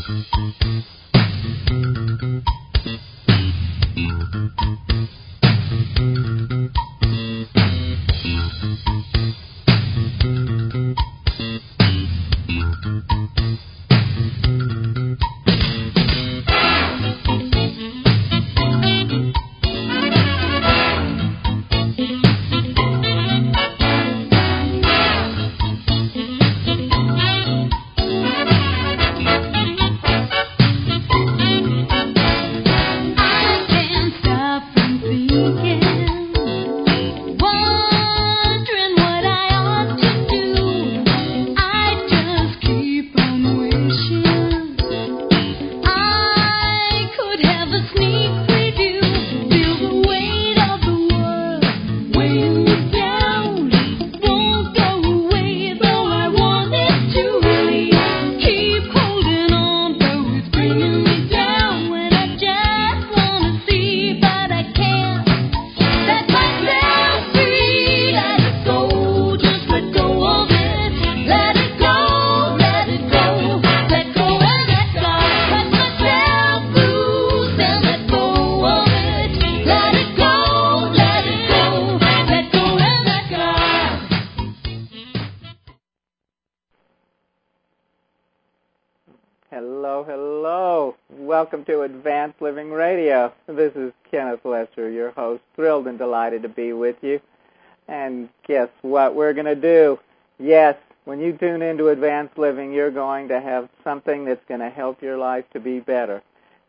Hello, hello. Welcome to Advanced Living Radio. This is Kenneth Lesser, your host. Thrilled and delighted to be with you. And guess what we're going to do? Yes, when you tune into Advanced Living, you're going to have something that's going to help your life to be better.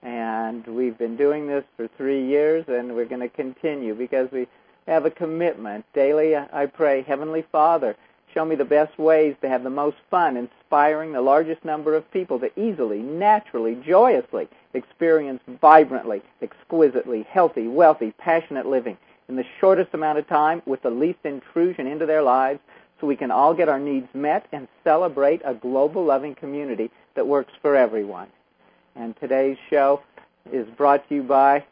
And we've been doing this for 3 years, and we're going to continue because we have a commitment. Daily, I pray, Heavenly Father, show me the best ways to have the most fun, inspiring the largest number of people to easily, naturally, joyously experience vibrantly, exquisitely, healthy, wealthy, passionate living in the shortest amount of time with the least intrusion into their lives so we can all get our needs met and celebrate a global loving community that works for everyone. And today's show is brought to you by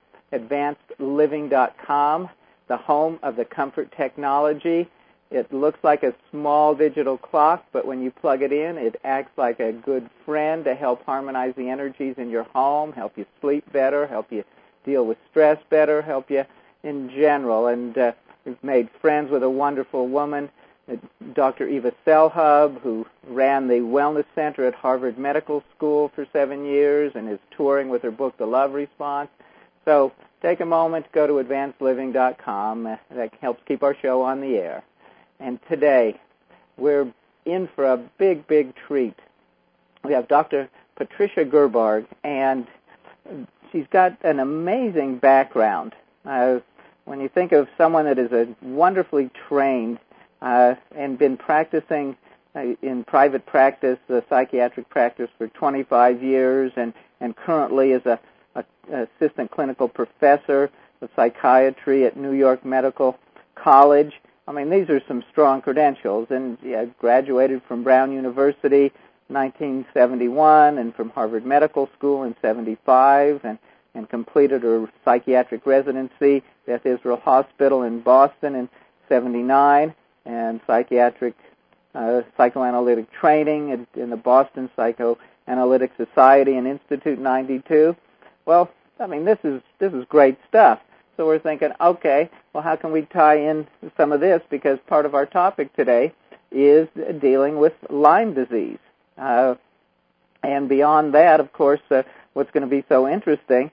AdvancedLiving.com, the home of the comfort technology. It looks like a small digital clock, but when you plug it in, it acts like a good friend to help harmonize the energies in your home, help you sleep better, help you deal with stress better, help you in general. And we've made friends with a wonderful woman, Dr. Eva Selhub, who ran the Wellness Center at Harvard Medical School for 7 years and is touring with her book, The Love Response. So take a moment, go to AdvancedLiving.com. That helps keep our show on the air. And today, we're in for a big, big treat. We have Dr. Patricia Gerbarg, and she's got an amazing background. When you think of someone that is a wonderfully trained and been practicing in private practice, psychiatric practice for 25 years, and currently is a assistant clinical professor of psychiatry at New York Medical College. I mean, these are some strong credentials, and graduated from Brown University in 1971 and from Harvard Medical School in 75 and completed her psychiatric residency at Israel Hospital in Boston in 79 and psychoanalytic training in the Boston Psychoanalytic Society and Institute in 92. Well, I mean, this is great stuff. So we're thinking, okay, well, how can we tie in some of this? Because part of our topic today is dealing with Lyme disease. And beyond that, of course, what's going to be so interesting,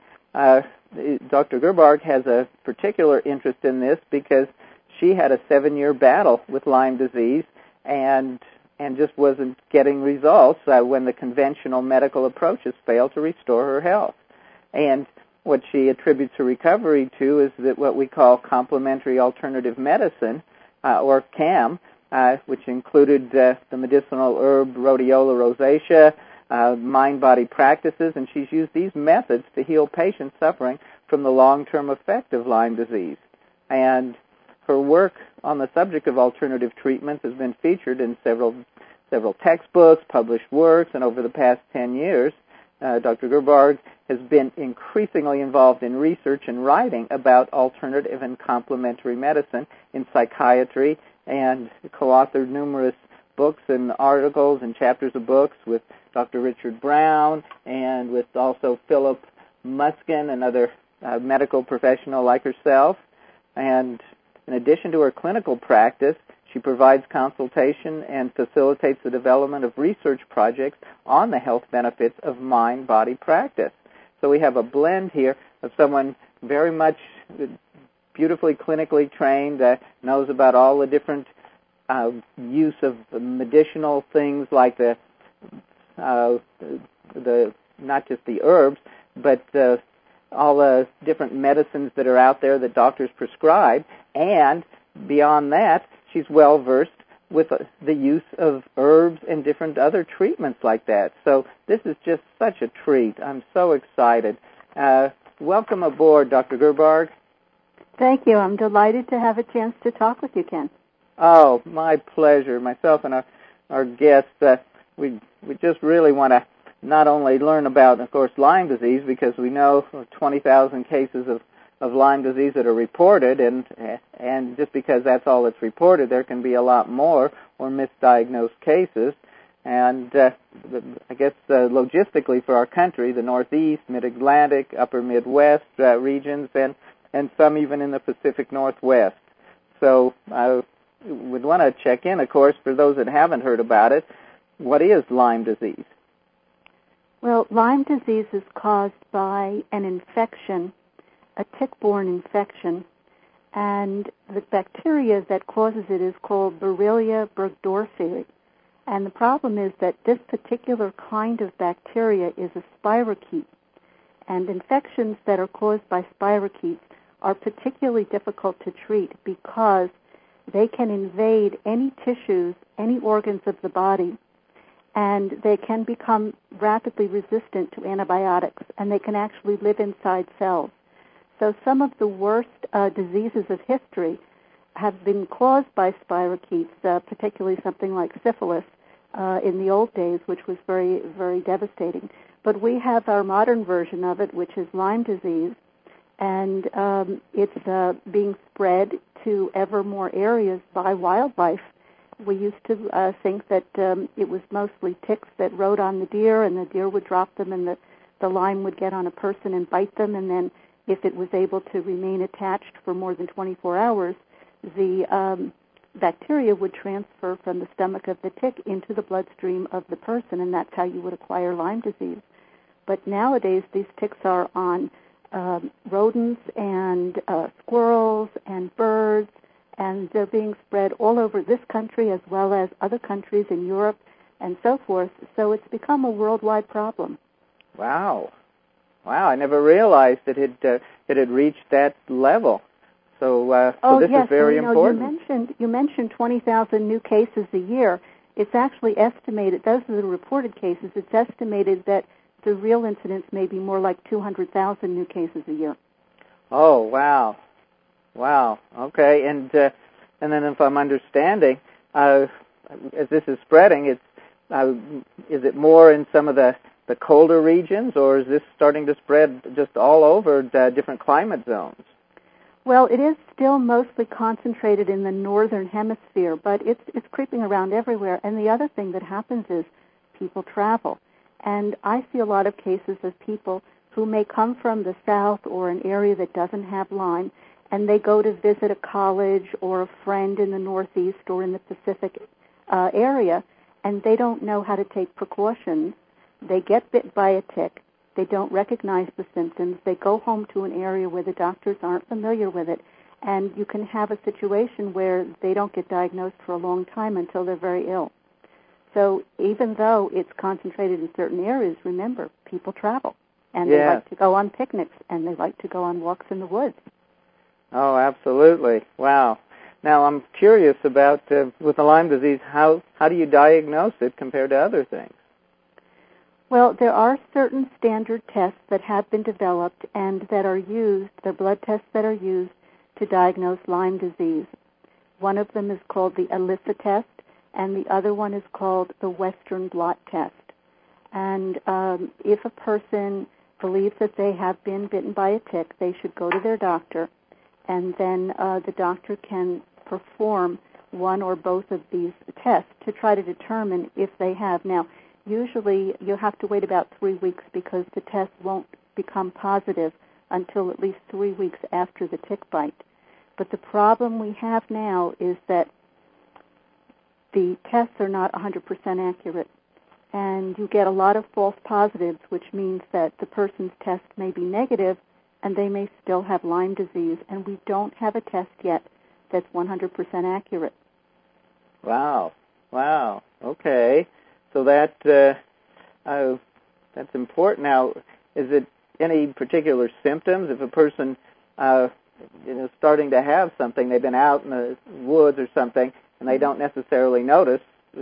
Dr. Gerbarg has a particular interest in this because she had a 7-year battle with Lyme disease and just wasn't getting results when the conventional medical approaches failed to restore her health. And what she attributes her recovery to is that what we call complementary alternative medicine, or CAM, which included the medicinal herb Rhodiola rosacea, mind-body practices, and she's used these methods to heal patients suffering from the long-term effect of Lyme disease. And her work on the subject of alternative treatments has been featured in several textbooks, published works, and over the past 10 years, Dr. Gerbarg has been increasingly involved in research and writing about alternative and complementary medicine in psychiatry and co-authored numerous books and articles and chapters of books with Dr. Richard Brown, and with also Philip Muskin, another medical professional like herself. And in addition to her clinical practice, she provides consultation and facilitates the development of research projects on the health benefits of mind-body practice. So we have a blend here of someone very much beautifully clinically trained, knows about all the different use of medicinal things like the not just the herbs, but all the different medicines that are out there that doctors prescribe, and beyond that, she's well versed with the use of herbs and different other treatments like that. So this is just such a treat. I'm so excited. Welcome aboard, Dr. Gerbarg. Thank you. I'm delighted to have a chance to talk with you, Ken. Oh, my pleasure. Myself and our guests, we just really want to not only learn about, of course, Lyme disease, because we know 20,000 cases of Lyme disease that are reported, and just because that's all that's reported, there can be a lot more or misdiagnosed cases. And I guess logistically for our country, the Northeast, Mid-Atlantic, Upper Midwest regions, and some even in the Pacific Northwest. So I would want to check in, of course, for those that haven't heard about it. What is Lyme disease? Well, Lyme disease is caused by an infection, a tick-borne infection, and the bacteria that causes it is called Borrelia burgdorferi. And the problem is that this particular kind of bacteria is a spirochete, and infections that are caused by spirochetes are particularly difficult to treat because they can invade any tissues, any organs of the body, and they can become rapidly resistant to antibiotics, and they can actually live inside cells. So some of the worst diseases of history have been caused by spirochetes, particularly something like syphilis in the old days, which was very, very devastating. But we have our modern version of it, which is Lyme disease, and it's being spread to ever more areas by wildlife. We used to think that it was mostly ticks that rode on the deer, and the deer would drop them, and the Lyme would get on a person and bite them, and then if it was able to remain attached for more than 24 hours, the bacteria would transfer from the stomach of the tick into the bloodstream of the person, and that's how you would acquire Lyme disease. But nowadays, these ticks are on rodents and squirrels and birds, and they're being spread all over this country as well as other countries in Europe and so forth. So it's become a worldwide problem. Wow. I never realized that it had reached that level. So this yes, is very important. You mentioned 20,000 new cases a year. It's actually estimated, those are the reported cases, it's estimated that the real incidence may be more like 200,000 new cases a year. Oh, wow. Okay, and then if I'm understanding, as this is spreading, is it more in some of the colder regions, or is this starting to spread just all over the different climate zones? Well, it is still mostly concentrated in the northern hemisphere, but it's creeping around everywhere. And the other thing that happens is people travel. And I see a lot of cases of people who may come from the south or an area that doesn't have Lyme, and they go to visit a college or a friend in the Northeast or in the Pacific area, and they don't know how to take precautions. They get bit by a tick. They don't recognize the symptoms. They go home to an area where the doctors aren't familiar with it, and you can have a situation where they don't get diagnosed for a long time until they're very ill. So even though it's concentrated in certain areas, remember, people travel, and they like to go on picnics, and they like to go on walks in the woods. Oh, absolutely. Wow. Now, I'm curious about, with the Lyme disease, how do you diagnose it compared to other things? Well, there are certain standard tests that have been developed and that are used, the blood tests that are used to diagnose Lyme disease. One of them is called the ELISA test, and the other one is called the Western blot test. And if a person believes that they have been bitten by a tick, they should go to their doctor, and then the doctor can perform one or both of these tests to try to determine if they have. Now, usually you have to wait about 3 weeks because the test won't become positive until at least 3 weeks after the tick bite. But the problem we have now is that the tests are not 100% accurate, and you get a lot of false positives, which means that the person's test may be negative and they may still have Lyme disease, and we don't have a test yet that's 100% accurate. Wow. Okay. So that's important. Now, is it any particular symptoms? If a person starting to have something, they've been out in the woods or something, and they don't necessarily notice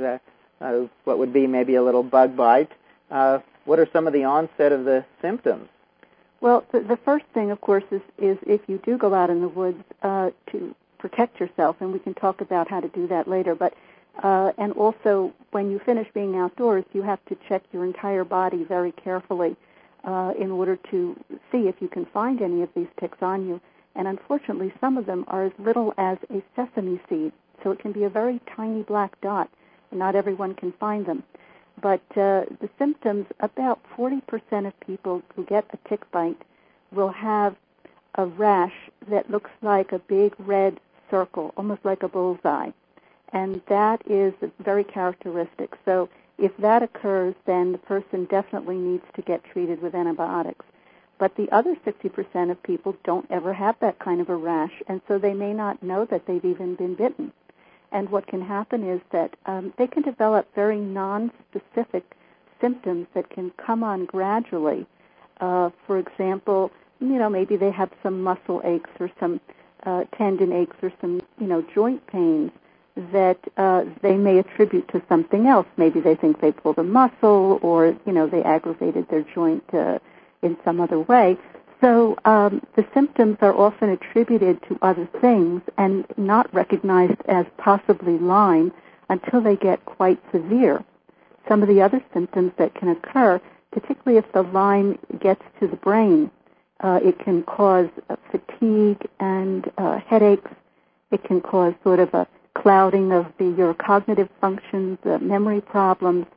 what would be maybe a little bug bite, what are some of the onset of the symptoms? Well, the first thing, of course, is if you do go out in the woods to protect yourself, and we can talk about how to do that later, but and also when you finish being outdoors, you have to check your entire body very carefully in order to see if you can find any of these ticks on you. And unfortunately, some of them are as little as a sesame seed, so it can be a very tiny black dot, and not everyone can find them. But the symptoms, about 40% of people who get a tick bite will have a rash that looks like a big red circle, almost like a bullseye. And that is very characteristic. So if that occurs, then the person definitely needs to get treated with antibiotics. But the other 60% of people don't ever have that kind of a rash, and so they may not know that they've even been bitten. And what can happen is that they can develop very non-specific symptoms that can come on gradually. For example, maybe they have some muscle aches or some tendon aches or some, joint pains that they may attribute to something else. Maybe they think they pulled a muscle or, they aggravated their joint in some other way. So the symptoms are often attributed to other things and not recognized as possibly Lyme until they get quite severe. Some of the other symptoms that can occur, particularly if the Lyme gets to the brain, it can cause fatigue and headaches. It can cause sort of a clouding of your cognitive functions, memory problems.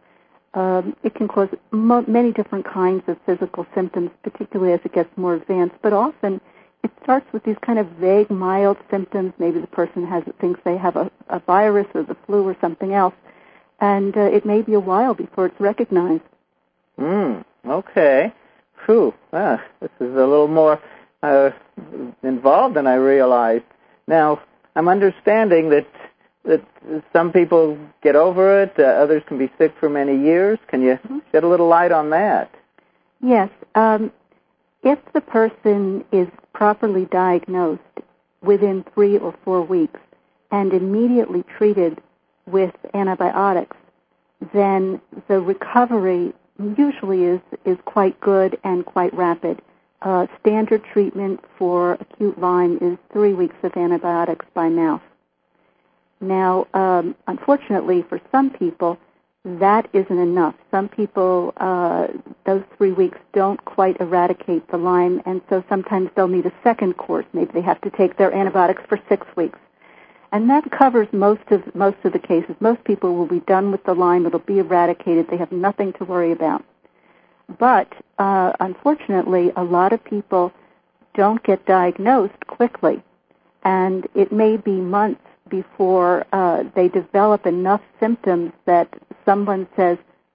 It can cause many different kinds of physical symptoms, particularly as it gets more advanced. But often it starts with these kind of vague, mild symptoms. Maybe the person thinks they have a virus or the flu or something else, and it may be a while before it's recognized. Okay. Phew. This is a little more involved than I realized. Now, I'm understanding that some people get over it, others can be sick for many years. Can you shed a little light on that? Yes. If the person is properly diagnosed within 3 or 4 weeks and immediately treated with antibiotics, then the recovery usually is quite good and quite rapid. Standard treatment for acute Lyme is 3 weeks of antibiotics by mouth. Now, unfortunately for some people, that isn't enough. Some people, those 3 weeks don't quite eradicate the Lyme, and so sometimes they'll need a second course. Maybe they have to take their antibiotics for 6 weeks. And that covers most of the cases. Most people will be done with the Lyme. It'll be eradicated. They have nothing to worry about. But unfortunately, a lot of people don't get diagnosed quickly, and it may be months before they develop enough symptoms that someone says,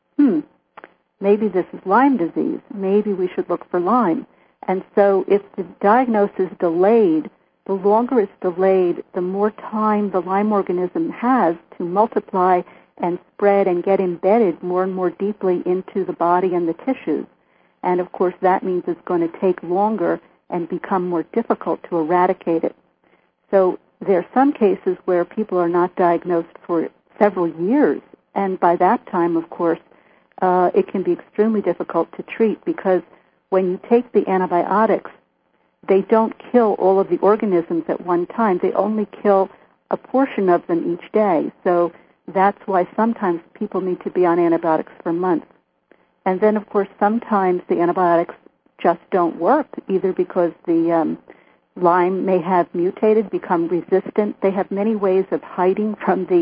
maybe this is Lyme disease. Maybe we should look for Lyme. And so if the diagnosis is delayed, the longer it's delayed, the more time the Lyme organism has to multiply and spread and get embedded more and more deeply into the body and the tissues. And, of course, that means it's going to take longer and become more difficult to eradicate it. So there are some cases where people are not diagnosed for several years, and by that time, of course, it can be extremely difficult to treat because when you take the antibiotics, they don't kill all of the organisms at one time. They only kill a portion of them each day. So that's why sometimes people need to be on antibiotics for months. And then, of course, sometimes the antibiotics just don't work, either because the Lyme may have mutated, become resistant. They have many ways of hiding from the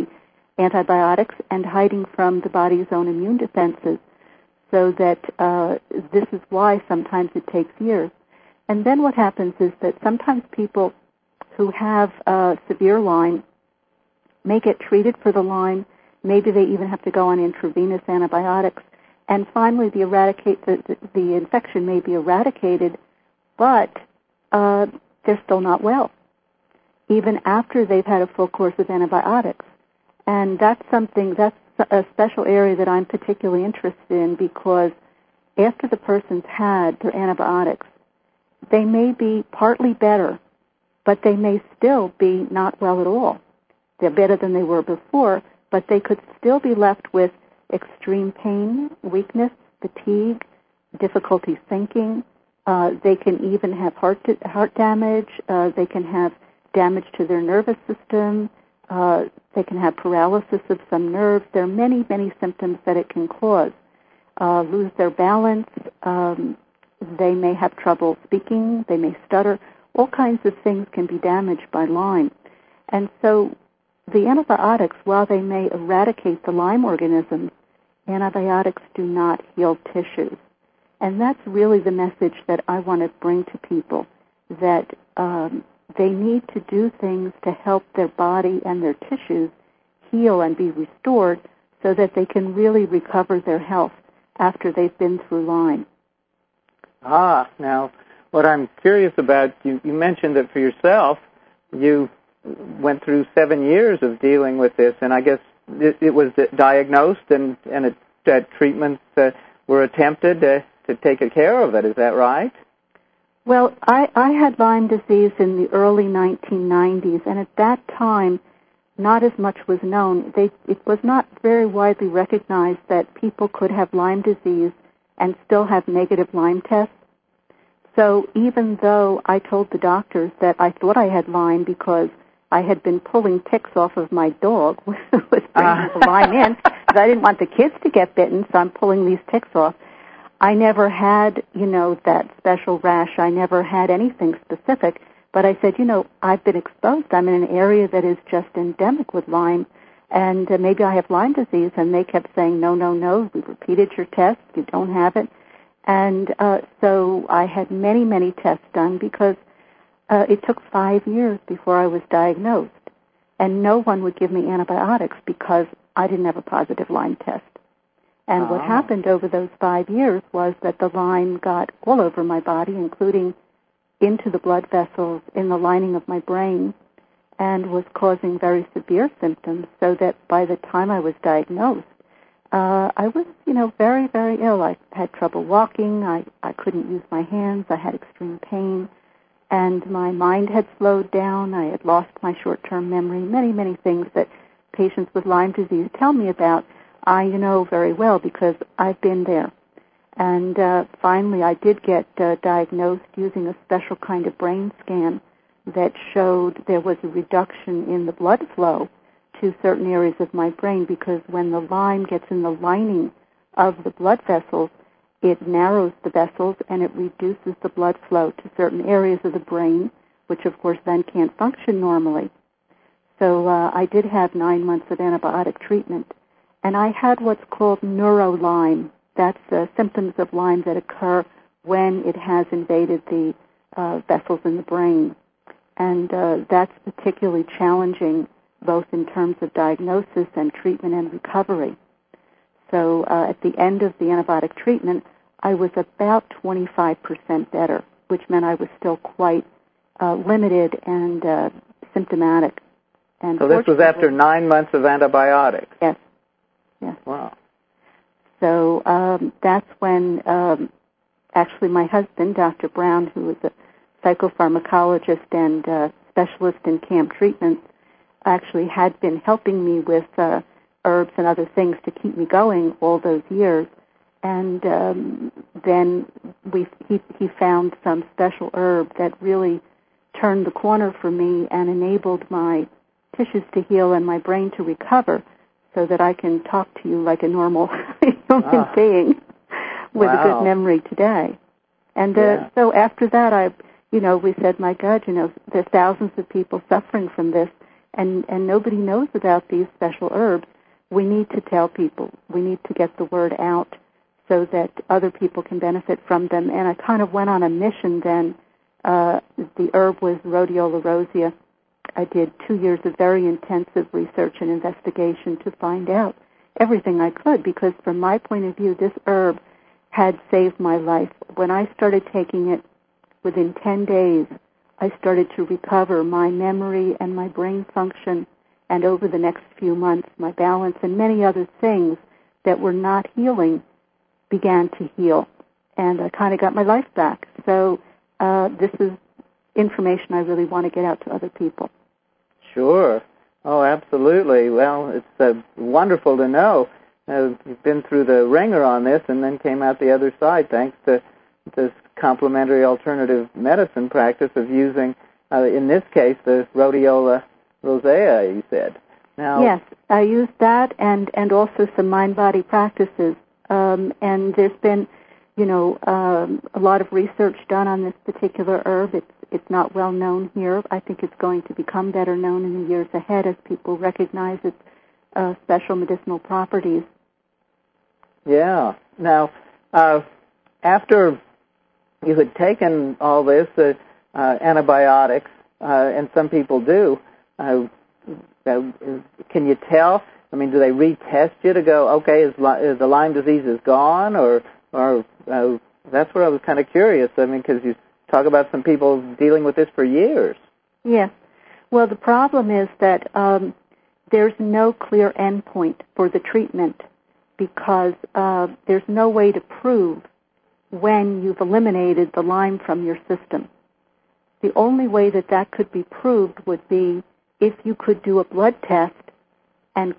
antibiotics and hiding from the body's own immune defenses, so that this is why sometimes it takes years. And then what happens is that sometimes people who have severe Lyme may get treated for the Lyme. Maybe they even have to go on intravenous antibiotics. And finally, the infection may be eradicated, but they're still not well, even after they've had a full course of antibiotics. And that's a special area that I'm particularly interested in, because after the person's had their antibiotics, they may be partly better, but they may still be not well at all. They're better than they were before, but they could still be left with extreme pain, weakness, fatigue, difficulty thinking. They can even have heart damage. They can have damage to their nervous system. They can have paralysis of some nerves. There are many, many symptoms that it can cause. Lose their balance. They may have trouble speaking. They may stutter. All kinds of things can be damaged by Lyme. And so the antibiotics, while they may eradicate the Lyme organisms, antibiotics do not heal tissues. And that's really the message that I want to bring to people, that they need to do things to help their body and their tissues heal and be restored so that they can really recover their health after they've been through Lyme. Now, what I'm curious about, you mentioned that for yourself, you went through 7 years of dealing with this, and I guess it was diagnosed and treatments were attempted to take care of it. Is that right? Well, I had Lyme disease in the early 1990s, and at that time, not as much was known. It was not very widely recognized that people could have Lyme disease and still have negative Lyme tests. So even though I told the doctors that I thought I had Lyme because I had been pulling ticks off of my dog with bringing the Lyme in, because I didn't want the kids to get bitten, so I'm pulling these ticks off. I never had, that special rash. I never had anything specific. But I said, I've been exposed. I'm in an area that is just endemic with Lyme, and maybe I have Lyme disease. And they kept saying, no, we repeated your test. You don't have it. And so I had many, many tests done because it took 5 years before I was diagnosed. And no one would give me antibiotics because I didn't have a positive Lyme test. And what happened over those 5 years was that the Lyme got all over my body, including into the blood vessels in the lining of my brain, and was causing very severe symptoms, so that by the time I was diagnosed, I was, very, very ill. I had trouble walking. I couldn't use my hands. I had extreme pain. And my mind had slowed down. I had lost my short-term memory. Many, many things that patients with Lyme disease tell me about, I know very well because I've been there. And finally, I did get diagnosed using a special kind of brain scan that showed there was a reduction in the blood flow to certain areas of my brain, because when the Lyme gets in the lining of the blood vessels, it narrows the vessels and it reduces the blood flow to certain areas of the brain, which of course then can't function normally. So I did have 9 months of antibiotic treatment. And I had what's called neuro-Lyme. That's symptoms of Lyme that occur when it has invaded the vessels in the brain. And that's particularly challenging, both in terms of diagnosis and treatment and recovery. So at the end of the antibiotic treatment, I was about 25% better, which meant I was still quite limited and symptomatic. And so this was after 9 months of antibiotics? Yes. Yes. Wow. So that's when actually my husband, Dr. Brown, who was a psychopharmacologist and specialist in CAM treatments, actually had been helping me with herbs and other things to keep me going all those years. And then he found some special herb that really turned the corner for me and enabled my tissues to heal and my brain to recover, so that I can talk to you like a normal human being with a good memory today. And so after that, we said, my God, there's thousands of people suffering from this, and nobody knows about these special herbs. we need to tell people. We need to get the word out so that other people can benefit from them. And I kind of went on a mission then. The herb was Rhodiola rosea. I did 2 years of very intensive research and investigation to find out everything I could, because from my point of view, this herb had saved my life. When I started taking it, within 10 days, I started to recover my memory and my brain function, and over the next few months, my balance and many other things that were not healing began to heal, and I kind of got my life back. So this is information I really want to get out to other people. Sure. Oh, absolutely. Well, it's wonderful to know. You've been through the ringer on this and then came out the other side thanks to this complementary alternative medicine practice of using, in this case, the Rhodiola rosea, you said. Now, yes, I used that and also some mind-body practices. And there's been, a lot of research done on this particular herb. It's not well known here. I think it's going to become better known in the years ahead as people recognize its special medicinal properties. Yeah. Now, after you had taken all this, antibiotics, and some people do, can you tell? I mean, do they retest you to go, okay, is the Lyme disease is gone, or that's where I was kind of curious. I mean, because you talk about some people dealing with this for years. Yes. Well, the problem is that there's no clear endpoint for the treatment because there's no way to prove when you've eliminated the Lyme from your system. The only way that could be proved would be if you could do a blood test and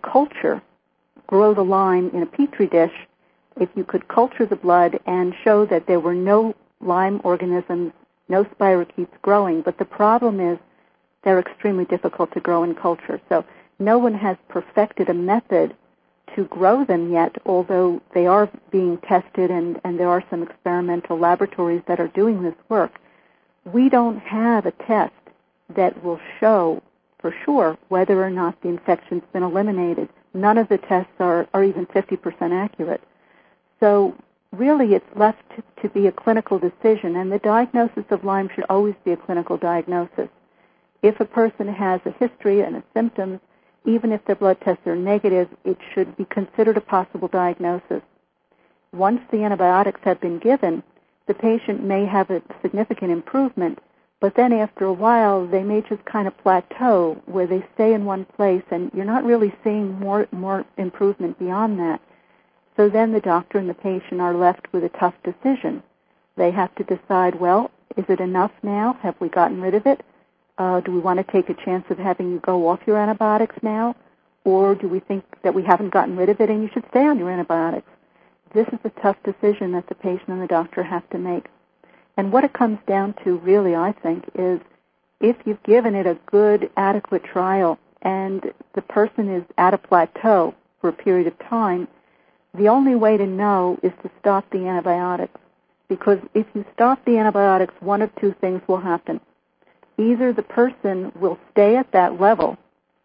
grow the Lyme in a petri dish. If you could culture the blood and show that there were no Lyme organisms, no spirochetes growing, but the problem is they're extremely difficult to grow in culture. So no one has perfected a method to grow them yet, although they are being tested and there are some experimental laboratories that are doing this work. We don't have a test that will show for sure whether or not the infection's been eliminated. None of the tests are even 50% accurate. So really it's left to be a clinical decision, and the diagnosis of Lyme should always be a clinical diagnosis. If a person has a history and a symptoms, even if their blood tests are negative, it should be considered a possible diagnosis. Once the antibiotics have been given, the patient may have a significant improvement, but then after a while they may just kind of plateau where they stay in one place and you're not really seeing more improvement beyond that. So then the doctor and the patient are left with a tough decision. They have to decide, well, is it enough now? Have we gotten rid of it? Do we want to take a chance of having you go off your antibiotics now? Or do we think that we haven't gotten rid of it and you should stay on your antibiotics? This is a tough decision that the patient and the doctor have to make. And what it comes down to really, I think, is if you've given it a good, adequate trial and the person is at a plateau for a period of time, the only way to know is to stop the antibiotics. Because if you stop the antibiotics, one of two things will happen. Either the person will stay at that level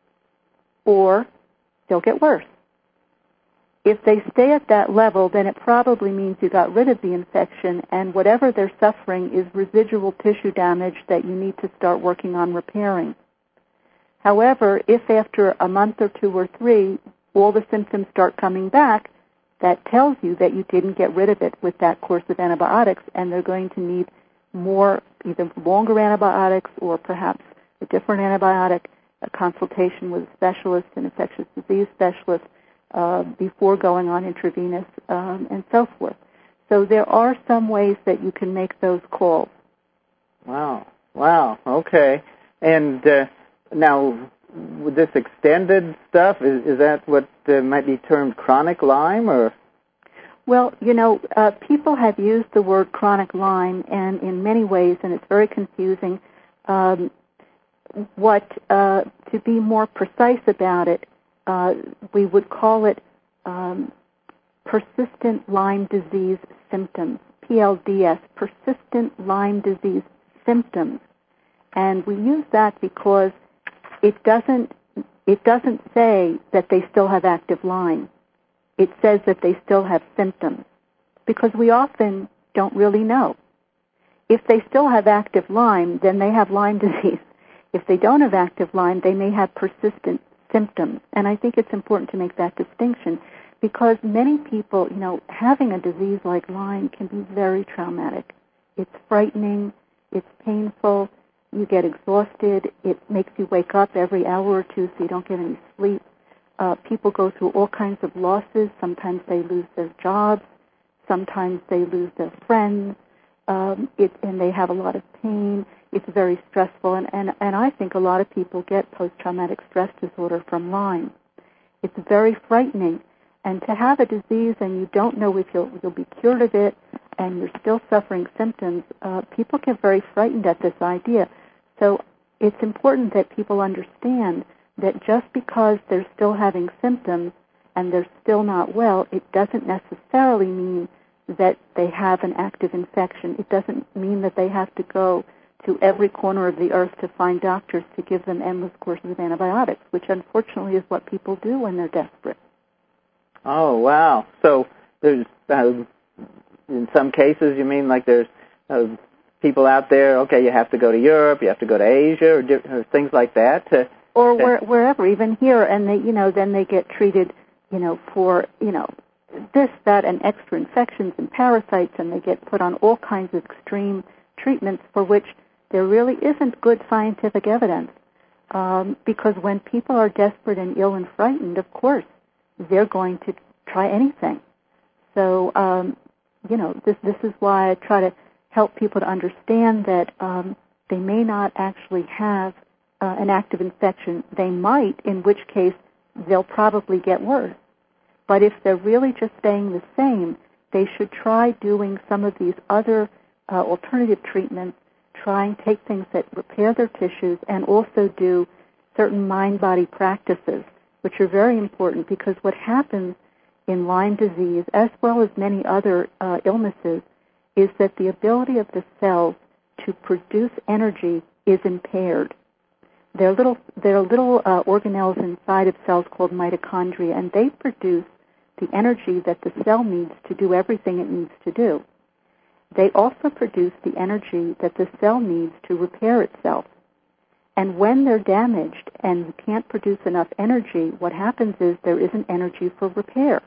or they'll get worse. If they stay at that level, then it probably means you got rid of the infection, and whatever they're suffering is residual tissue damage that you need to start working on repairing. However, if after a month or 2 or 3, all the symptoms start coming back, that tells you that you didn't get rid of it with that course of antibiotics, and they're going to need more, either longer antibiotics or perhaps a different antibiotic, a consultation with a specialist, an infectious disease specialist, before going on intravenous, and so forth. So there are some ways that you can make those calls. Wow, okay. And now, with this extended stuff, is that what might be termed chronic Lyme, or? Well, people have used the word chronic Lyme, and in many ways, and it's very confusing. To be more precise about it, we would call it persistent Lyme disease symptoms, PLDS, persistent Lyme disease symptoms. And we use that because it doesn't it doesn't say that they still have active Lyme. It says that they still have symptoms, because we often don't really know. If they still have active Lyme, then they have Lyme disease. If they don't have active Lyme, they may have persistent symptoms. And I think it's important to make that distinction, because many people, having a disease like Lyme can be very traumatic. It's frightening. It's painful. You get exhausted. It makes you wake up every hour or two so you don't get any sleep. People go through all kinds of losses. Sometimes they lose their jobs. Sometimes they lose their friends. And they have a lot of pain. It's very stressful. And I think a lot of people get post-traumatic stress disorder from Lyme. It's very frightening. And to have a disease and you don't know if you'll be cured of it and you're still suffering symptoms, people get very frightened at this idea. So it's important that people understand that just because they're still having symptoms and they're still not well, it doesn't necessarily mean that they have an active infection. It doesn't mean that they have to go to every corner of the earth to find doctors to give them endless courses of antibiotics, which unfortunately is what people do when they're desperate. Oh, wow. So there's, in some cases, you mean like there's people out there, okay, you have to go to Europe, you have to go to Asia, or things like that? Or wherever, even here, and they, then they get treated, for, this, that, and extra infections and parasites, and they get put on all kinds of extreme treatments for which there really isn't good scientific evidence. Because when people are desperate and ill and frightened, of course, they're going to try anything. So, this is why I try to help people to understand that they may not actually have an active infection. They might, in which case they'll probably get worse. But if they're really just staying the same, they should try doing some of these other alternative treatments, try and take things that repair their tissues, and also do certain mind-body practices, which are very important, because what happens in Lyme disease, as well as many other illnesses, is that the ability of the cells to produce energy is impaired. There are little organelles inside of cells called mitochondria, and they produce the energy that the cell needs to do everything it needs to do. They also produce the energy that the cell needs to repair itself. And when they're damaged and you can't produce enough energy, what happens is there isn't energy for repair.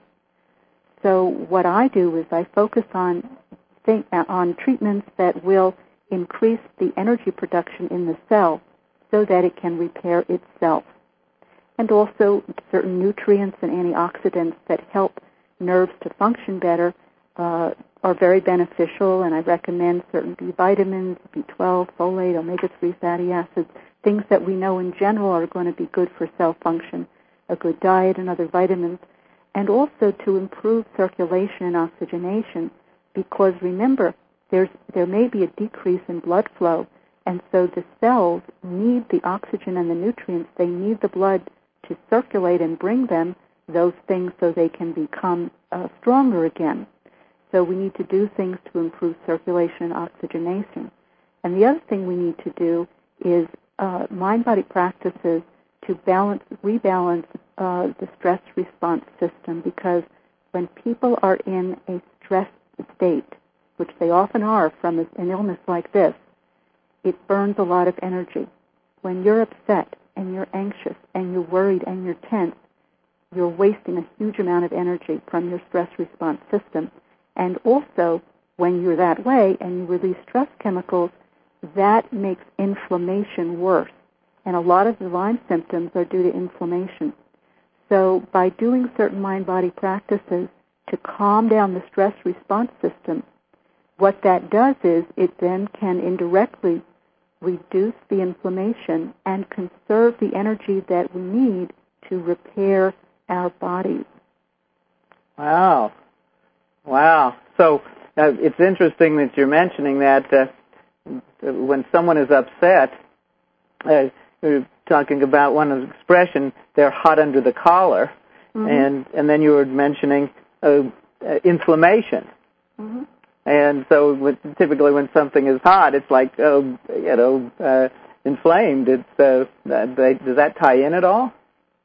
So what I do is I focus on treatments that will increase the energy production in the cell so that it can repair itself. And also certain nutrients and antioxidants that help nerves to function better are very beneficial, and I recommend certain B vitamins, B12, folate, omega-3 fatty acids, things that we know in general are going to be good for cell function, a good diet and other vitamins, and also to improve circulation and oxygenation, because remember, there may be a decrease in blood flow, and so the cells need the oxygen and the nutrients. They need the blood to circulate and bring them those things so they can become stronger again. So we need to do things to improve circulation and oxygenation. And the other thing we need to do is mind-body practices to rebalance the stress response system, because when people are in a stressed state, which they often are from an illness like this, it burns a lot of energy. When you're upset and you're anxious and you're worried and you're tense, you're wasting a huge amount of energy from your stress response system. And also, when you're that way and you release stress chemicals, that makes inflammation worse. And a lot of the Lyme symptoms are due to inflammation. So by doing certain mind-body practices to calm down the stress response system, what that does is it then can indirectly reduce the inflammation and conserve the energy that we need to repair our bodies. Wow. So it's interesting that you're mentioning that when someone is upset, you're talking about one expression, they're hot under the collar, and then you were mentioning inflammation. Mm-hmm. And so typically when something is hot, it's like, inflamed. Does that tie in at all?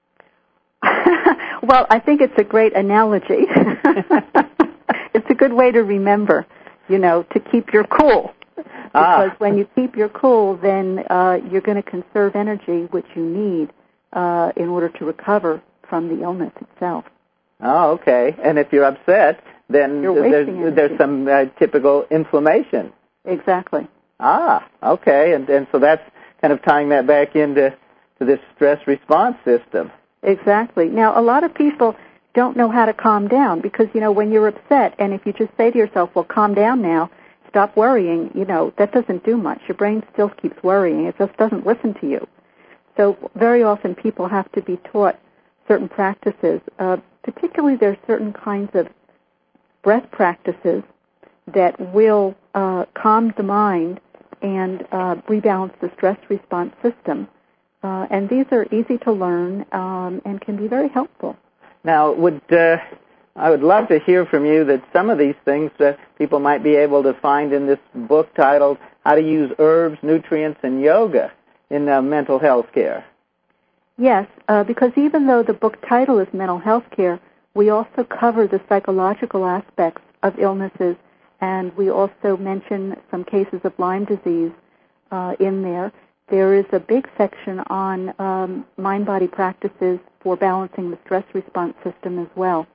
Well, I think it's a great analogy. It's a good way to remember, to keep your cool. Because when you keep your cool, then you're going to conserve energy, which you need in order to recover from the illness itself. Oh, okay. And if you're upset, then there's some typical inflammation. Exactly. Okay. And so that's kind of tying that back into this stress response system. Exactly. Now, a lot of people don't know how to calm down because, when you're upset, and if you just say to yourself, well, calm down now, stop worrying, that doesn't do much. Your brain still keeps worrying. It just doesn't listen to you. So very often people have to be taught certain practices. Particularly there's certain kinds of breath practices that will calm the mind and rebalance the stress response system. And these are easy to learn and can be very helpful. Now, I would love to hear from you that some of these things that people might be able to find in this book titled How to Use Herbs, Nutrients, and Yoga in Mental Health Care. Yes, because even though the book title is Mental Health Care, we also cover the psychological aspects of illnesses, and we also mention some cases of Lyme disease in there. There is a big section on mind-body practices for balancing the stress response system as well.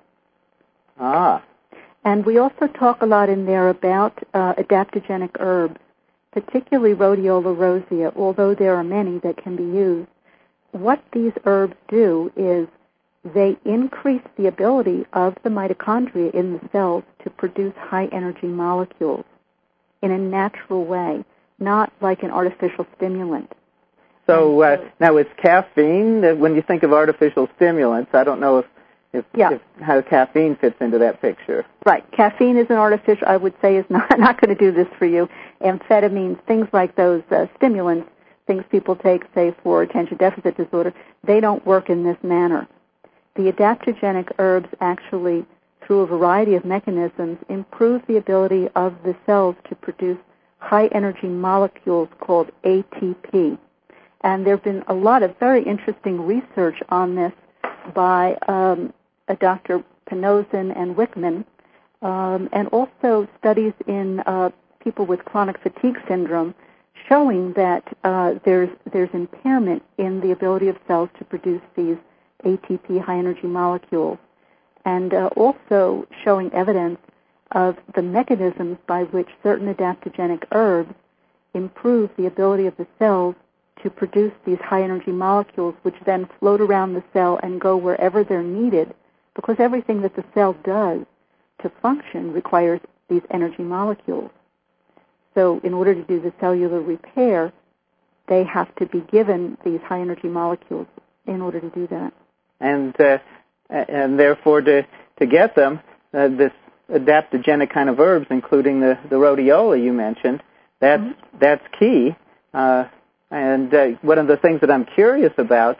And we also talk a lot in there about adaptogenic herbs, particularly Rhodiola rosea, although there are many that can be used. What these herbs do is they increase the ability of the mitochondria in the cells to produce high-energy molecules in a natural way, not like an artificial stimulant. So now it's caffeine. When you think of artificial stimulants, I don't know if how caffeine fits into that picture. Right. Caffeine is an artificial, I would say, is not going to do this for you. Amphetamines, things like those stimulants, things people take, say, for attention deficit disorder, they don't work in this manner. The adaptogenic herbs actually, through a variety of mechanisms, improve the ability of the cells to produce high-energy molecules called ATP. And there have been a lot of very interesting research on this by Dr. Penozin and Wickman, and also studies in people with chronic fatigue syndrome showing that there's impairment in the ability of cells to produce these ATP high-energy molecules, and also showing evidence of the mechanisms by which certain adaptogenic herbs improve the ability of the cells to produce these high-energy molecules, which then float around the cell and go wherever they're needed, because everything that the cell does to function requires these energy molecules. So in order to do the cellular repair, they have to be given these high-energy molecules in order to do that. And therefore, to get them, this adaptogenic kind of herbs, including the rhodiola you mentioned, that's key. And one of the things that I'm curious about,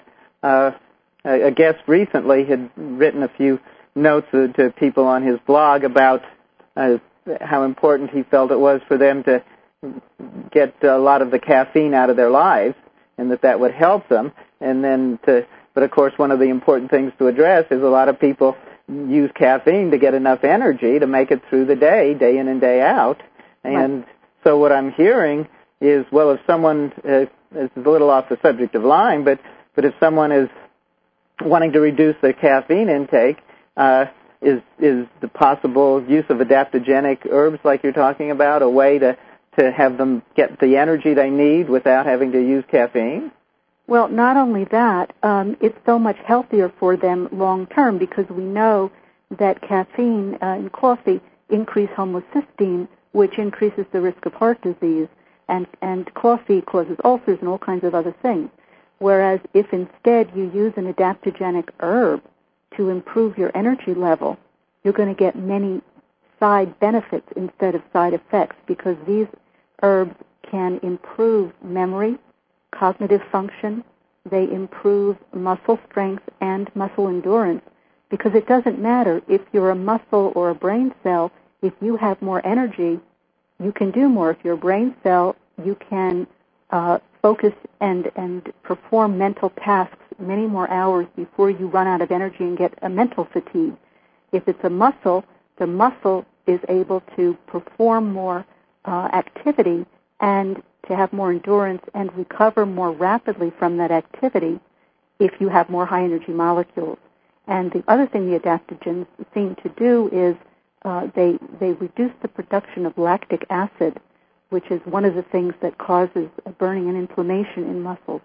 a guest recently had written a few notes to people on his blog about how important he felt it was for them to get a lot of the caffeine out of their lives, and that would help them. And then but of course, one of the important things to address is a lot of people use caffeine to get enough energy to make it through the day in and day out. And so what I'm hearing is, well, if someone it's a little off the subject of Lyme, but if someone is wanting to reduce their caffeine intake, is the possible use of adaptogenic herbs like you're talking about a way to have them get the energy they need without having to use caffeine? Well, not only that, it's so much healthier for them long term because we know that caffeine in coffee increases homocysteine, which increases the risk of heart disease, and coffee causes ulcers and all kinds of other things. Whereas if instead you use an adaptogenic herb to improve your energy level, you're going to get many side benefits instead of side effects because these herbs can improve memory, cognitive function, they improve muscle strength and muscle endurance because it doesn't matter if you're a muscle or a brain cell, if you have more energy, you can do more. If you're a brain cell, you can focus and perform mental tasks many more hours before you run out of energy and get a mental fatigue. If it's a muscle, the muscle is able to perform more activity and to have more endurance and recover more rapidly from that activity if you have more high-energy molecules. And the other thing the adaptogens seem to do is they reduce the production of lactic acid, which is one of the things that causes burning and inflammation in muscles.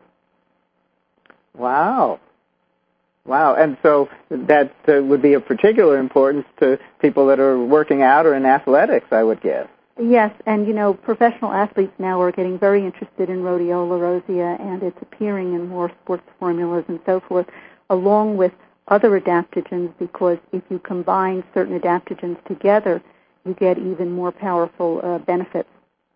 Wow. Wow. And so that would be of particular importance to people that are working out or in athletics, I would guess. Yes, and professional athletes now are getting very interested in rhodiola rosea, and it's appearing in more sports formulas and so forth, along with other adaptogens, because if you combine certain adaptogens together, you get even more powerful benefits.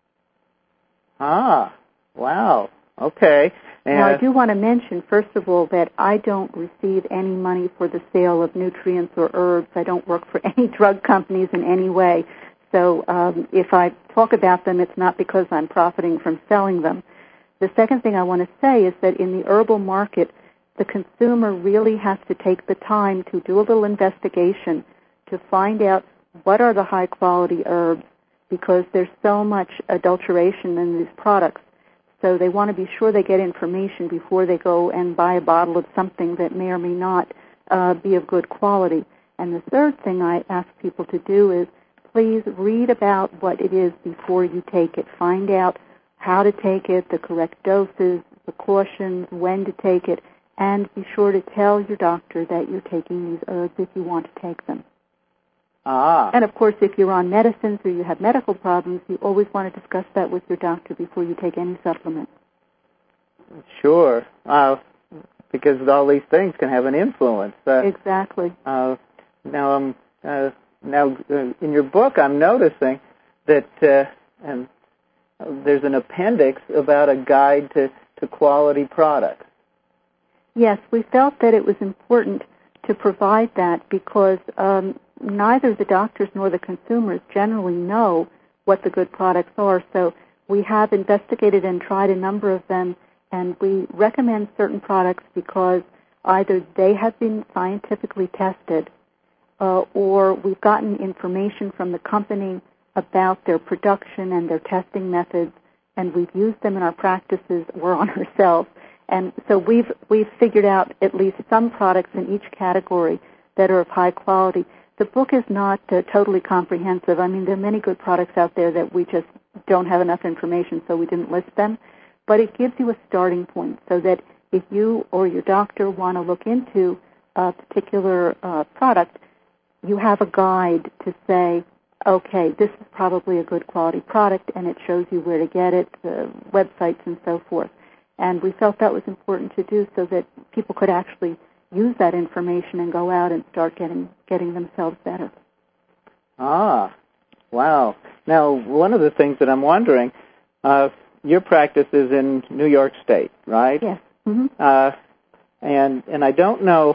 Ah, wow. Okay. And now, I do want to mention, first of all, that I don't receive any money for the sale of nutrients or herbs. I don't work for any drug companies in any way. So if I talk about them, it's not because I'm profiting from selling them. The second thing I want to say is that in the herbal market, the consumer really has to take the time to do a little investigation to find out what are the high-quality herbs, because there's so much adulteration in these products. So they want to be sure they get information before they go and buy a bottle of something that may or may not be of good quality. And the third thing I ask people to do is please read about what it is before you take it. Find out how to take it, the correct doses, the cautions, when to take it, and be sure to tell your doctor that you're taking these herbs if you want to take them. Ah. And, of course, if you're on medicines or you have medical problems, you always want to discuss that with your doctor before you take any supplements. Sure. Because all these things can have an influence. Exactly. Now, in your book, I'm noticing that there's an appendix about a guide to quality products. Yes, we felt that it was important to provide that because neither the doctors nor the consumers generally know what the good products are. So we have investigated and tried a number of them, and we recommend certain products because either they have been scientifically tested or we've gotten information from the company about their production and their testing methods, and we've used them in our practices or on ourselves. And so we've figured out at least some products in each category that are of high quality. The book is not totally comprehensive. I mean, there are many good products out there that we just don't have enough information, so we didn't list them. But it gives you a starting point so that if you or your doctor want to look into a particular product, you have a guide to say, okay, this is probably a good quality product, and it shows you where to get it, the websites and so forth. And we felt that was important to do so that people could actually use that information and go out and start getting themselves better. Ah, wow. Now, one of the things that I'm wondering, your practice is in New York State, right? Yes. Mm-hmm. And I don't know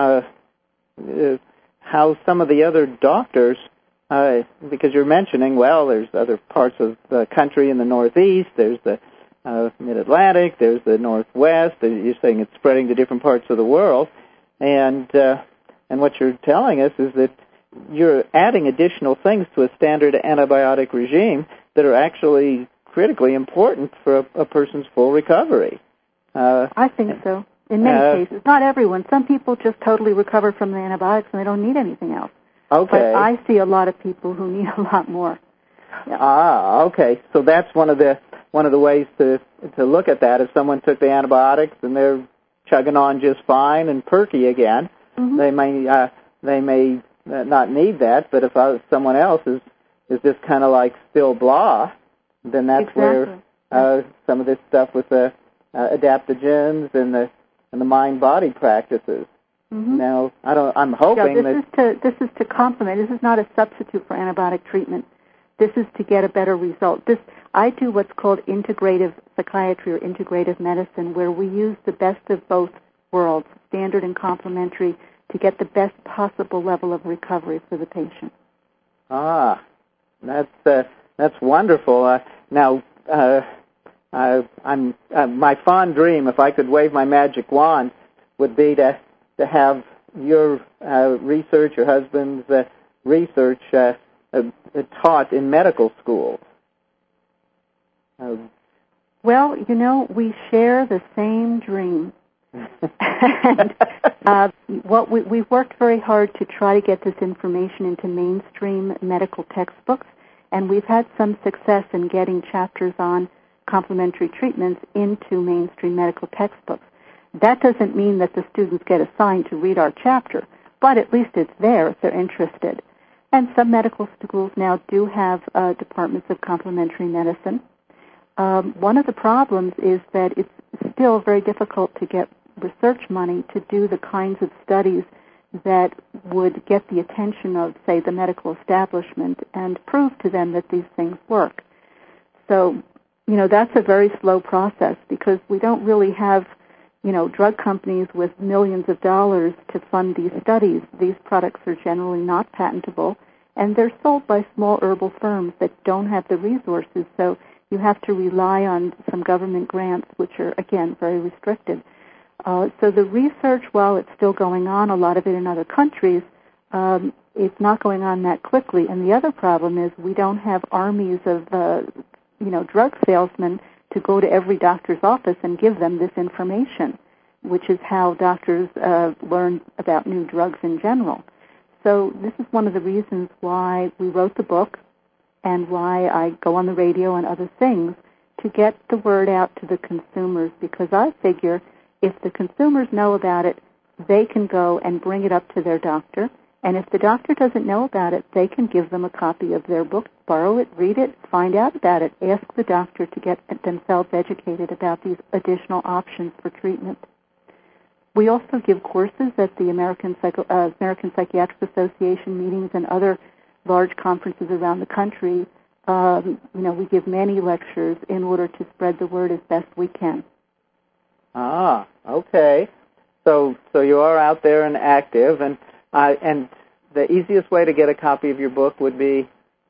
how some of the other doctors, because you're mentioning, well, there's other parts of the country in the Northeast, there's the Mid-Atlantic, there's the Northwest, you're saying it's spreading to different parts of the world, and what you're telling us is that you're adding additional things to a standard antibiotic regime that are actually critically important for a person's full recovery. I think so. In many cases. Not everyone. Some people just totally recover from the antibiotics and they don't need anything else. Okay. But I see a lot of people who need a lot more. Yeah. Ah, okay. So that's one of the ways to look at that. If someone took the antibiotics and they're chugging on just fine and perky again, mm-hmm. they may not need that. But if someone else is just kind of like still blah, then that's exactly. where some of this stuff with the adaptogens and the mind-body practices. Mm-hmm. Now, I'm hoping this is to complement. This is not a substitute for antibiotic treatment. This is to get a better result. I do what's called integrative psychiatry or integrative medicine, where we use the best of both worlds, standard and complementary, to get the best possible level of recovery for the patient. Ah, that's wonderful. Now, I'm my fond dream, if I could wave my magic wand, would be to have your research, your husband's research taught in medical schools. Well, we share the same dream. And we've worked very hard to try to get this information into mainstream medical textbooks, and we've had some success in getting chapters on complementary treatments into mainstream medical textbooks. That doesn't mean that the students get assigned to read our chapter, but at least it's there if they're interested. And some medical schools now do have departments of complementary medicine. One of the problems is that it's still very difficult to get research money to do the kinds of studies that would get the attention of, say, the medical establishment and prove to them that these things work. So, that's a very slow process because we don't really have, drug companies with millions of dollars to fund these studies. These products are generally not patentable, and they're sold by small herbal firms that don't have the resources, so you have to rely on some government grants, which are, again, very restricted. So the research, while it's still going on, a lot of it in other countries, it's not going on that quickly. And the other problem is we don't have armies of, drug salesmen to go to every doctor's office and give them this information, which is how doctors learn about new drugs in general. So this is one of the reasons why we wrote the book and why I go on the radio and other things to get the word out to the consumers, because I figure if the consumers know about it, they can go and bring it up to their doctor, and if the doctor doesn't know about it, they can give them a copy of their book, borrow it, read it, find out about it, ask the doctor to get themselves educated about these additional options for treatment. We also give courses at the American Psychiatric Association meetings and other large conferences around the country. We give many lectures in order to spread the word as best we can. Ah, okay. So you are out there and active, and the easiest way to get a copy of your book would be?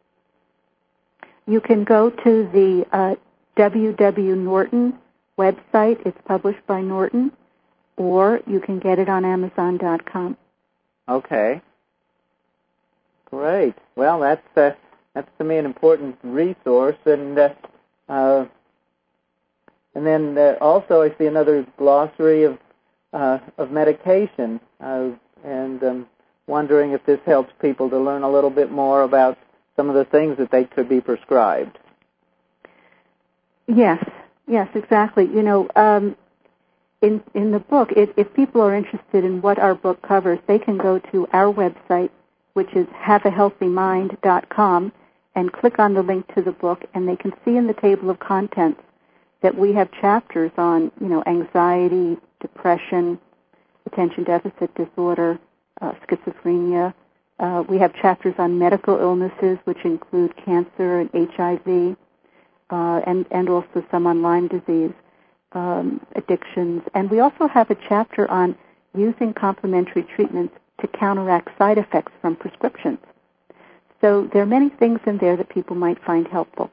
You can go to the W.W. Norton website. It's published by Norton, or you can get it on Amazon.com. Okay. Great. Well, that's to me an important resource, and then also I see another glossary of medication, and wondering if this helps people to learn a little bit more about some of the things that they could be prescribed. Yes, exactly. In the book, if people are interested in what our book covers, they can go to our website, which is haveahealthymind.com, and click on the link to the book, and they can see in the table of contents that we have chapters on, anxiety, depression, attention deficit disorder, schizophrenia. We have chapters on medical illnesses, which include cancer and HIV, and also some on Lyme disease, addictions. And we also have a chapter on using complementary treatments to counteract side effects from prescriptions. So there are many things in there that people might find helpful.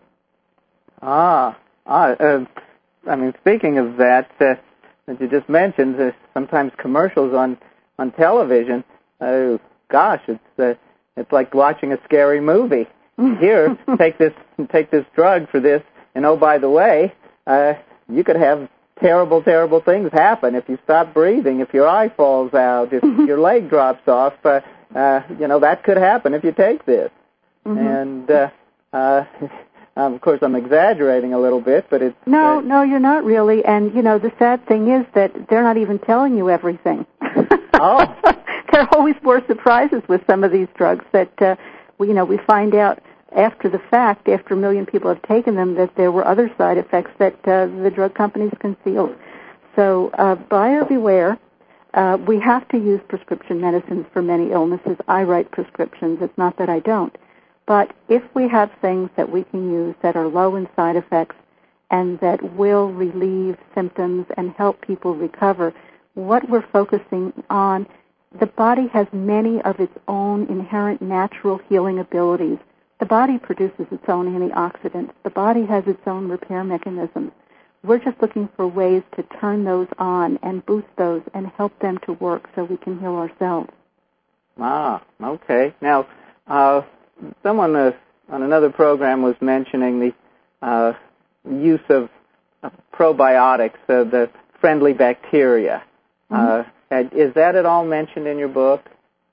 Speaking of that you just mentioned, sometimes commercials on television. Oh gosh, it's like watching a scary movie. Here, take this drug for this, and oh, by the way, you could have terrible things happen if you stop breathing, if your eye falls out, if your leg drops off. That could happen if you take this. Mm-hmm. And of course, I'm exaggerating a little bit, but it's... No, you're not really. And, the sad thing is that they're not even telling you everything. Oh. There are always more surprises with some of these drugs that, we find out after the fact, after 1 million people have taken them, that there were other side effects that the drug companies concealed. So, buyer beware. We have to use prescription medicines for many illnesses. I write prescriptions. It's not that I don't. But if we have things that we can use that are low in side effects and that will relieve symptoms and help people recover, what we're focusing on, the body has many of its own inherent natural healing abilities. The body produces its own antioxidants. The body has its own repair mechanisms. We're just looking for ways to turn those on and boost those and help them to work so we can heal ourselves. Ah, okay. Now, someone on another program was mentioning the use of probiotics, the friendly bacteria. Is that at all mentioned in your book?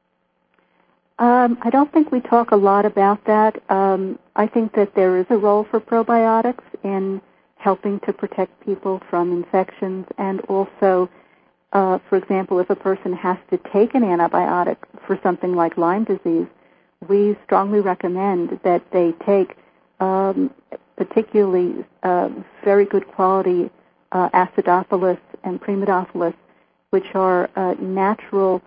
I don't think we talk a lot about that. I think that there is a role for probiotics in helping to protect people from infections, and also, for example, if a person has to take an antibiotic for something like Lyme disease, we strongly recommend that they take particularly very good quality Acidophilus and Primidophilus, which are natural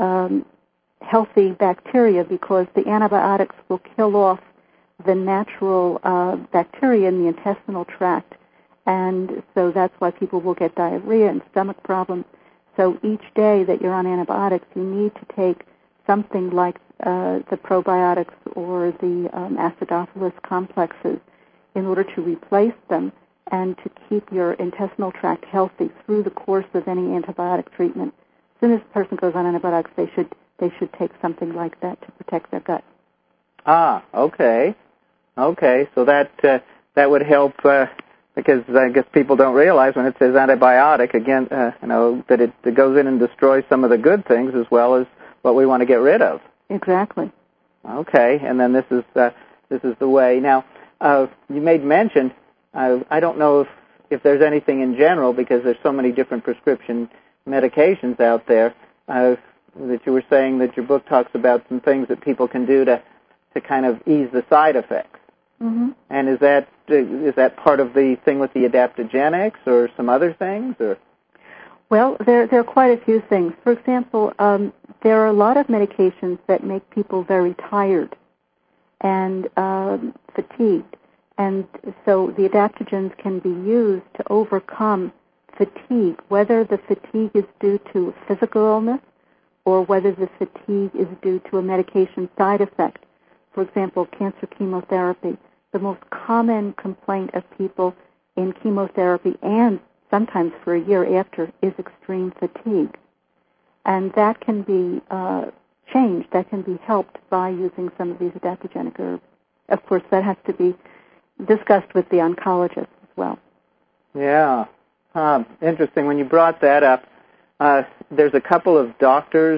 healthy bacteria, because the antibiotics will kill off the natural bacteria in the intestinal tract, and so that's why people will get diarrhea and stomach problems. So each day that you're on antibiotics, you need to take something like the probiotics or the Acidophilus complexes in order to replace them and to keep your intestinal tract healthy through the course of any antibiotic treatment. As soon as a person goes on antibiotics, they should take something like that to protect their gut. Ah, okay. Okay, so that would help, because I guess people don't realize when it says antibiotic, again, that it goes in and destroys some of the good things as well as what we want to get rid of. Exactly. Okay, and then this is the way. Now, you made mention, I don't know if there's anything in general, because there's so many different prescription medications out there, that you were saying that your book talks about some things that people can do to kind of ease the side effects. Mm-hmm. And is that part of the thing with the adaptogenics or some other things? Or? Well, there are quite a few things. For example, there are a lot of medications that make people very tired and fatigued. And so the adaptogens can be used to overcome fatigue, whether the fatigue is due to physical illness or whether the fatigue is due to a medication side effect. For example, cancer chemotherapy. The most common complaint of people in chemotherapy, and sometimes for a year after, is extreme fatigue. And that can be changed, that can be helped by using some of these adaptogenic herbs. Of course, that has to be discussed with the oncologist as well. Yeah. Interesting. When you brought that up, there's a couple of doctors,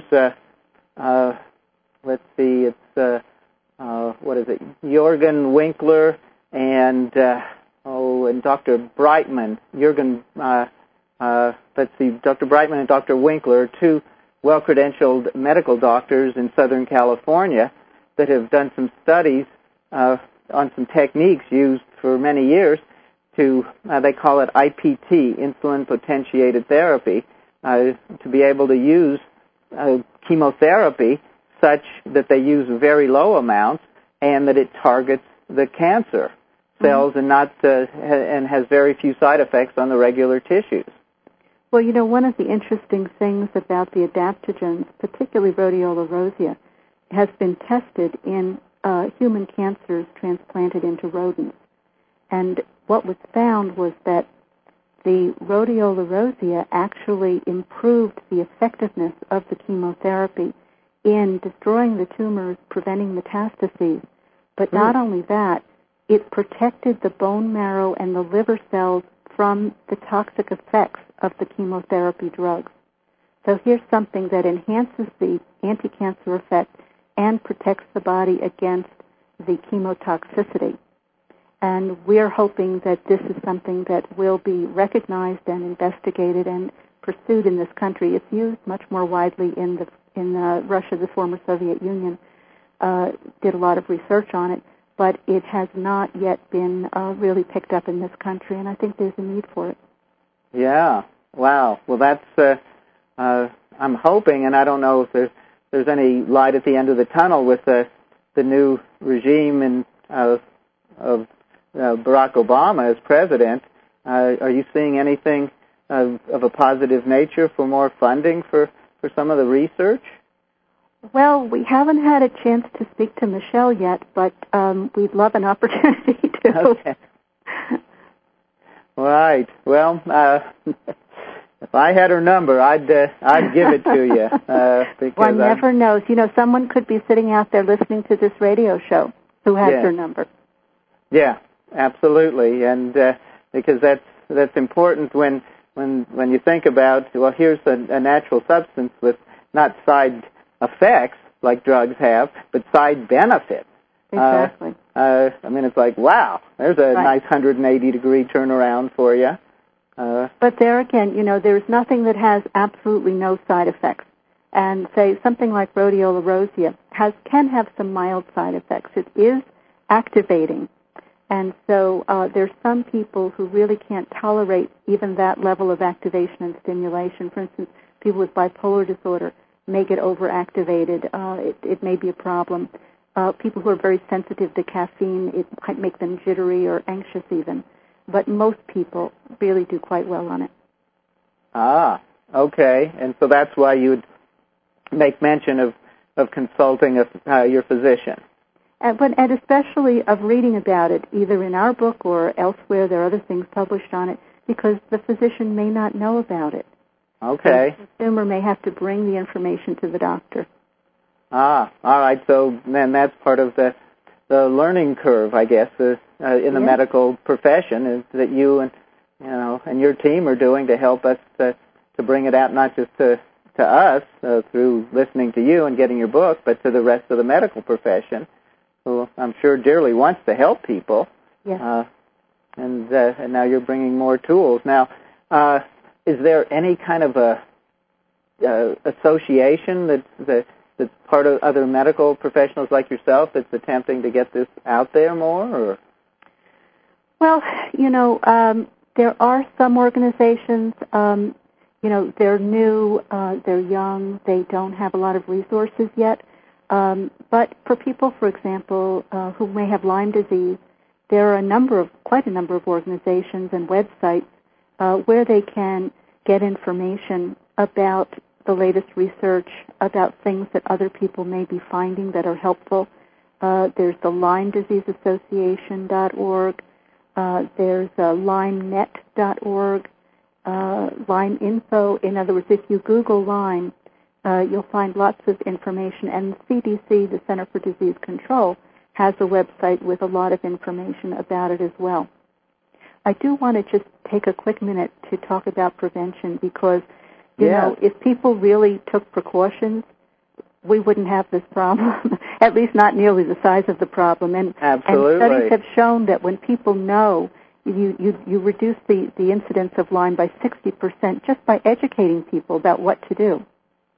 let's see, it's, what is it, Jürgen Winkler and Dr. Brightman. Dr. Brightman and Dr. Winkler are two well-credentialed medical doctors in Southern California that have done some studies on some techniques used for many years to, they call it IPT, insulin potentiated therapy, to be able to use chemotherapy such that they use very low amounts and that it targets the cancer cells and and has very few side effects on the regular tissues. Well, one of the interesting things about the adaptogens, particularly rhodiola rosea, has been tested in human cancers transplanted into rodents. And what was found was that the rhodiola rosea actually improved the effectiveness of the chemotherapy in destroying the tumors, preventing metastases. But not only that, it protected the bone marrow and the liver cells from the toxic effects of the chemotherapy drugs. So here's something that enhances the anti-cancer effect and protects the body against the chemotoxicity. And we're hoping that this is something that will be recognized and investigated and pursued in this country. It's used much more widely in Russia. The former Soviet Union did a lot of research on it, but it has not yet been really picked up in this country, and I think there's a need for it. Yeah. Wow. Well, that's, I'm hoping, and I don't know if there's any light at the end of the tunnel with the new regime of Barack Obama as president. Are you seeing anything of a positive nature for more funding for some of the research? Well, we haven't had a chance to speak to Michelle yet, but we'd love an opportunity to. Okay. Right. Well, if I had her number, I'd give it to you. Because one never knows. You know, someone could be sitting out there listening to this radio show who has her number. Yeah, absolutely. And because that's important when you think about, well, here's a natural substance with not side effects like drugs have, but side benefits. Exactly. I mean, it's like, wow, there's a nice 180-degree turnaround for you. But there again, you know, there's nothing that has absolutely no side effects. And say something like rhodiola rosea can have some mild side effects. It is activating. And so there's some people who really can't tolerate even that level of activation and stimulation. For instance, people with bipolar disorder may get overactivated. It may be a problem. People who are very sensitive to caffeine, it might make them jittery or anxious even. But most people really do quite well on it. Ah, okay. And so that's why you would make mention of consulting your physician. And especially of reading about it, either in our book or elsewhere. There are other things published on it, because the physician may not know about it. Okay. And the consumer may have to bring the information to the doctor. Ah, all right. So then that's part of the learning curve, I guess, in the medical profession, is that you and your team are doing to help us to bring it out, not just to us through listening to you and getting your book, but to the rest of the medical profession, who I'm sure dearly wants to help people. Yes. And now you're bringing more tools. Now, is there any kind of a association that's part of other medical professionals like yourself that's attempting to get this out there more? Or? Well, you know, there are some organizations, you know, they're new, they're young, they don't have a lot of resources yet. But for people, for example, who may have Lyme disease, there are quite a number of organizations and websites where they can get information about the latest research, about things that other people may be finding that are helpful. There's the Lyme Disease Association.org. There's LymeNet.org. Lyme Info. In other words, if you Google Lyme, you'll find lots of information. And the CDC, the Center for Disease Control, has a website with a lot of information about it as well. I do want to just take a quick minute to talk about prevention, because, you know, if people really took precautions, we wouldn't have this problem, at least not nearly the size of the problem. Absolutely. And studies have shown that when people know, you reduce the incidence of Lyme by 60% just by educating people about what to do.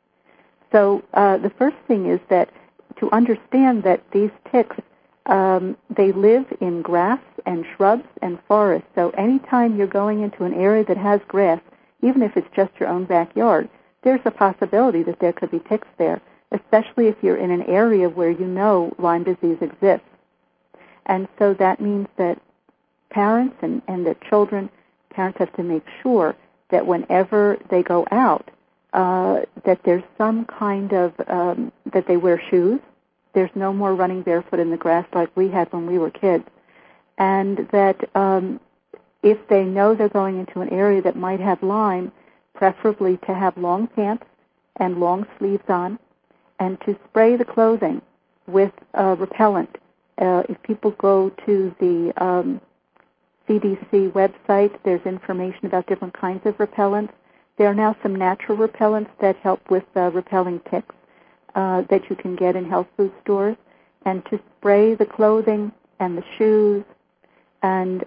So the first thing is that to understand that these ticks, they live in grass and shrubs and forests. So anytime you're going into an area that has grass, even if it's just your own backyard, there's a possibility that there could be ticks there, especially if you're in an area where you know Lyme disease exists. And so that means that parents and their children, parents have to make sure that whenever they go out, that there's some kind of, that they wear shoes. There's no more running barefoot in the grass like we had when we were kids. And that if they know they're going into an area that might have Lyme, preferably to have long pants and long sleeves on, and to spray the clothing with repellent. If people go to the CDC website, there's information about different kinds of repellents. There are now some natural repellents that help with repelling ticks that you can get in health food stores, and to spray the clothing and the shoes, and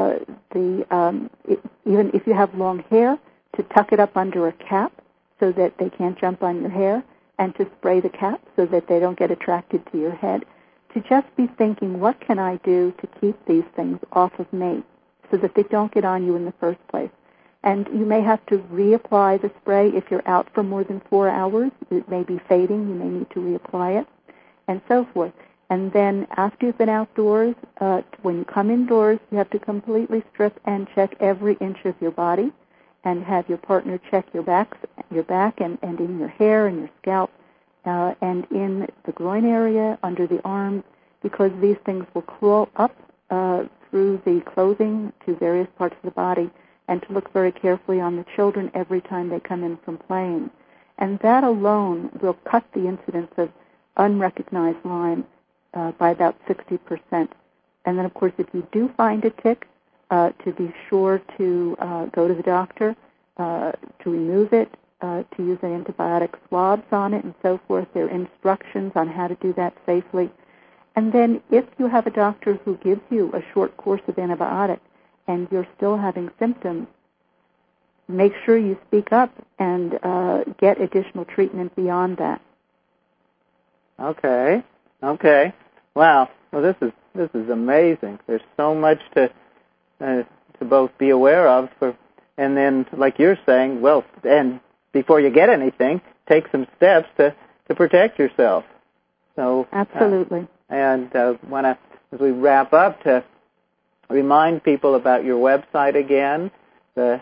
even if you have long hair, to tuck it up under a cap so that they can't jump on your hair, and to spray the cap so that they don't get attracted to your head. To just be thinking, what can I do to keep these things off of me so that they don't get on you in the first place? And you may have to reapply the spray if you're out for more than 4 hours. It may be fading. You may need to reapply it, and so forth. And then after you've been outdoors, when you come indoors, you have to completely strip and check every inch of your body, and have your partner check your back and in your hair and your scalp, and in the groin area, under the arms, because these things will crawl up through the clothing to various parts of the body, and to look very carefully on the children every time they come in from playing. And that alone will cut the incidence of unrecognized Lyme by about 60%. And then, of course, if you do find a tick, to be sure to go to the doctor, to remove it, to use antibiotic swabs on it and so forth. There are instructions on how to do that safely. And then if you have a doctor who gives you a short course of antibiotic and you're still having symptoms, make sure you speak up and get additional treatment beyond that. Okay. Wow. Well, this is amazing. There's so much to both be aware of, and then, like you're saying, well, and before you get anything, take some steps to protect yourself. So absolutely. And want to, as we wrap up, to remind people about your website again, the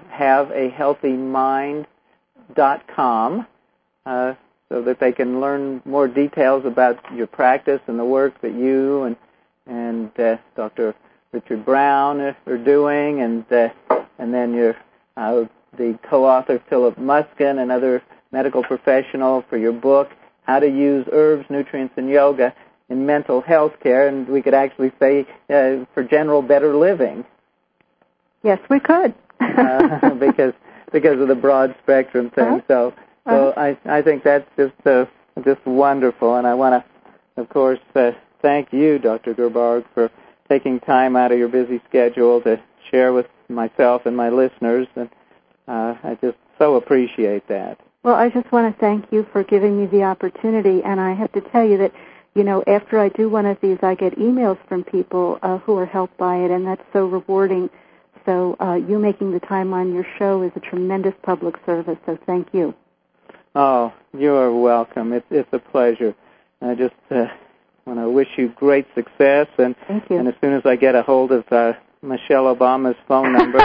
haveahealthymind.com, so that they can learn more details about your practice and the work that you and Dr. Richard Brown are doing, and then you're the co-author Philip Muskin, another medical professional, for your book, How to Use Herbs, Nutrients, and Yoga in Mental Health Care, and we could actually say for general better living. Yes, we could. because of the broad spectrum thing. So I think that's just wonderful, and I want to, of course, thank you, Dr. Gerbarg, for taking time out of your busy schedule to share with myself and my listeners, and I just so appreciate that. Well, I just want to thank you for giving me the opportunity, and I have to tell you that, after I do one of these, I get emails from people who are helped by it, and that's so rewarding. So you making the time on your show is a tremendous public service, so thank you. Oh, you're welcome. It's a pleasure. I just want to wish you great success, and thank you. And as soon as I get a hold of Michelle Obama's phone number,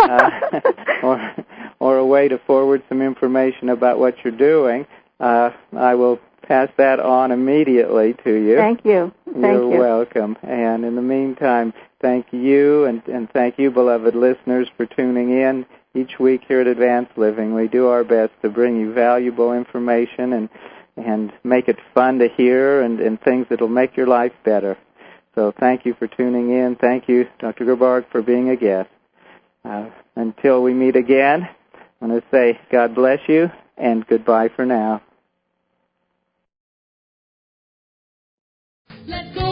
or a way to forward some information about what you're doing, I will pass that on immediately to you. Thank you. You're welcome. And in the meantime, thank you, and thank you, beloved listeners, for tuning in each week here at Advanced Living. We do our best to bring you valuable information and make it fun to hear and things that will make your life better. So thank you for tuning in. Thank you, Dr. Gerbarg, for being a guest. Until we meet again, I want to say God bless you and goodbye for now. Let's go.